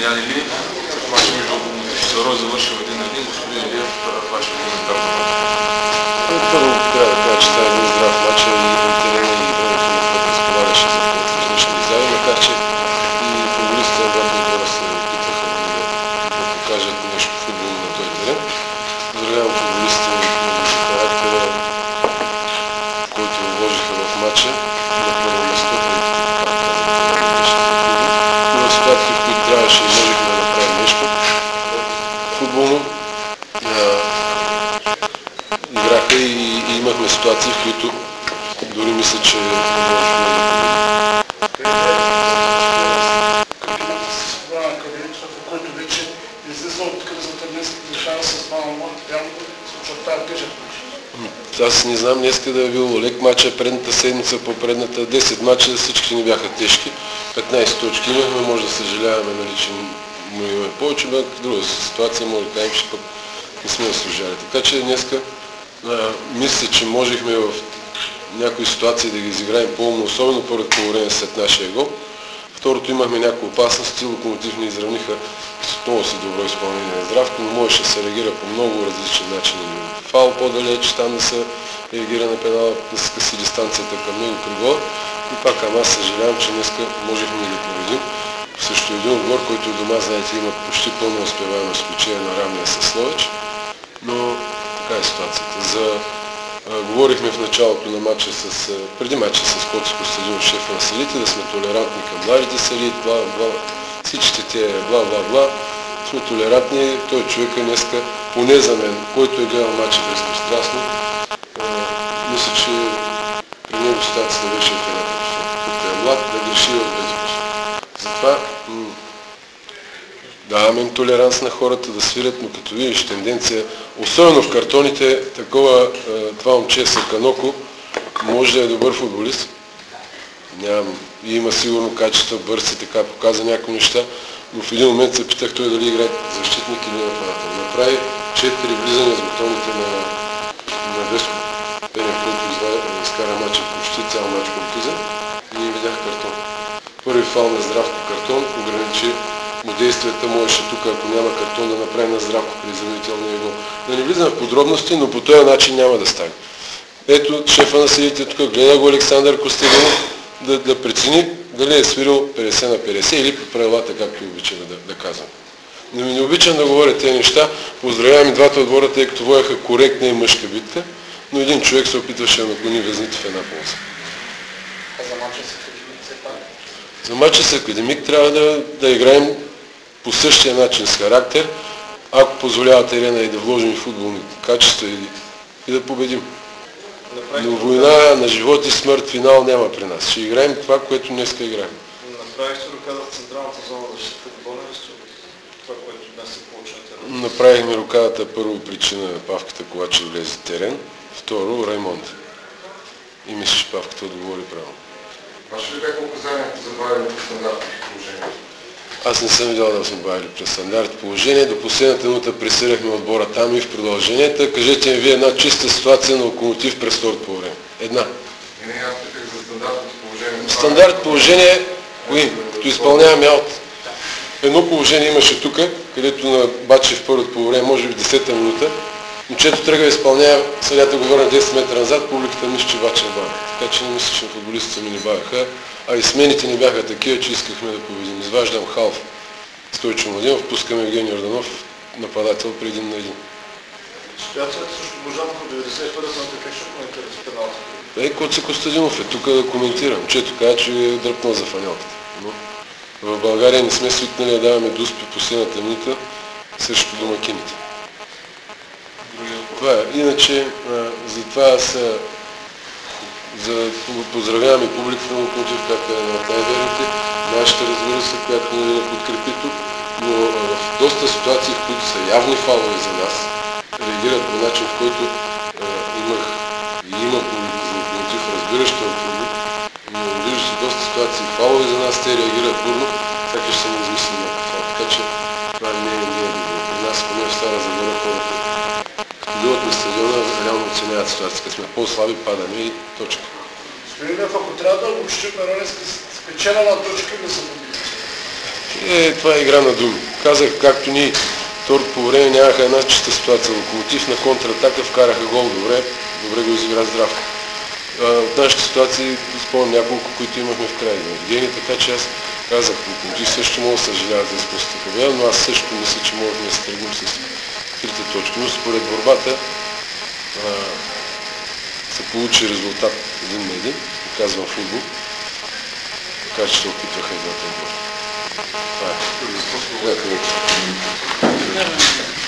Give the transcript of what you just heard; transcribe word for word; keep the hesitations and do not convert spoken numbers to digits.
Ян Илиев. Мач между Лозаро завършил един на един. Господин Илиев, вашия коментар на матча. Първо трябва да кажа, че това е един здрав мач и на терена и времето на път разговаряше за различни изяви, макар че и футболистите на двата отбора се опитваха да, да покажат нещо футболно на този терен. Поздравявам футболистите за характера, който вложиха в матча на първо место, в ситуации, в които трябваше и можехме да направим нещо футболно. Играха и, и имахме ситуации, в които дори мисля, че можехме да победим. Който вече излиза от кризата днес, решава с два на нула, явно се очертава тежък мач. Аз не знам днеска да е бил лек матча, предната седмица, по предната десет матча, всички ни бяха тежки. петнайсет точки имахме, може да съжаляваме, нали, че му имаме повече, но в друга ситуация може да кажем, че пък не сме служали. Така че днеска а, мисля, че можехме в някои ситуации да ги изиграем по-умно, особено първото полувреме след нашия гол. Второто имахме някои опасности, Локомотив ни изравниха с много си добро изпълнение на Здравко, но можеше да се реагира по много различни начини. Фаул по-далеч, там да се реагира на пенала, да се скъси дистанцията към него при гола. И пак ама аз съжалявам, че днеска можехме да победим. Също един отбор, който дома, знаете, има почти пълна успеваемост, изключение на равния с Ловеч. Но така е ситуацията. За, а, говорихме в началото на матча с, преди матча с Коци Костадинов, шефа на съдите, да сме толерантни към младите съдии, бла, бла, всичките те бла, бла, бла. Сме толерантни, той човек е днеска, поне за мен, който е гледал матча безпристрастно, мисля, че при него ситуацията беше в едната посока. Като е млад, да греши от безпост. Затова даваме им толеранс на хората да свирят, но като видиш тенденция, особено в картоните, такова, това момче Саканоко може да е добър футболист. Нямам, и има сигурно качества, бърз и така, показа някои неща, но в един момент се питах той дали играе защитник или нападател. Направи четири влизания с бутоните на, на Веско Пенев, който изкара матча почти цял матч контузен и не видях картон. Първи фал на Здравко картон, ограничи му действията, можеше тук, ако няма картон, да направи на Здравко при изравнителния гол. Да не влизам в подробности, но по този начин няма да стане. Ето, шефа на съдите тук, гледа го Александър Костадинов, да, да прецени дали е свирил петдесет на петдесет или по правилата, както обичаме да, да казвам. Но не обичам да говоря тези неща. Поздравявам и двата отбора, тъй като водеха коректна и мъжка битка, но един човек се опитваше да наклони везните в една полза. А за матча с Академик все пак? За матча с Академик трябва да, да играем по същия начин с характер, ако позволява терена и да вложим футболни качества и, и да победим. Но война на живот и смърт финал няма при нас. Ще играем това, което днеска играем. Направихте рокада в централната зона да защита футболна ли сте това, което днес се получи на терен? Направихме рокадата първо причина Павката Ковачев да влезе в терен, второ Раймонд. И мисля, че Павката отговори правилно. Ваше ли бяха указанията за бавене по стандартното положение? Аз не съм видял да сме бавили през стандарт положение. До последната минута пресирахме отбора там и в продълженията. Кажете ми вие една чиста ситуация на Локомотив през второто по време. Една. Не, не, аз питах за стандартното положение. Стандарт положение, кои? Като изпълняваме аут. Едно положение имаше тук, където на Бачев първото по време, може би в десета минута. Момчето тръгва да изпълнява, съдята го върна десет метра назад, публиката мисли, че Бачев бавя. Така че не мисля, че футболистите ми не бавяха. А и смените ни бяха такива, че искахме да победим. Изваждам Халф, Стойчо Младенов, пускаме Евгений Орданов, нападател при един на един. Ситуацията срещу Божанко деветдесет и първата минута как ще коментирате пеналти? Ей, Коци Костадинов е тук да коментирам. Чето каза, че е дръпнал за фанелката. Но в България не сме свикнали да даваме дуспи последната минута срещу домакините. Това е. Иначе, а, затова аз за, поздравявам и публиката на Локомотив, както е на най-верните, нашата, разбира се, която ни подкрепи тук, но а, в доста ситуации, в които са явни фалове за нас, реагират по начин, в който а, имах и има публика за Локомотив, разбиращо от публик, но виждате доста ситуации фалове за нас, те реагират бурно, така ще се не измисли някакъв фал. Така че това не е, не е добро. При нас, поне в Стара Загора, хората, като идват на стадиона, реално оценяват ситуация. Като сме по-слаби, падаме и точка. Господин Лев, ако трябва да обобщим на Ронеска, спечелена точка или са победили? Е, това е игра на думи. Казах, както ни второто по време нямаха една чиста ситуация. Локомотив на контратака вкараха гол. Добре, добре го изигра здрав. От нашите ситуации спомням няколко, които имахме в края на Евгений, така че аз казах, Локомотив също мога да съжалява за изпустата победа, но аз също мисля, че можем да се тръгнем с трите точки. Но според борбата а, се получи резултат един на един, казвам футбол, така че се опитваха и двата отбора. Това е.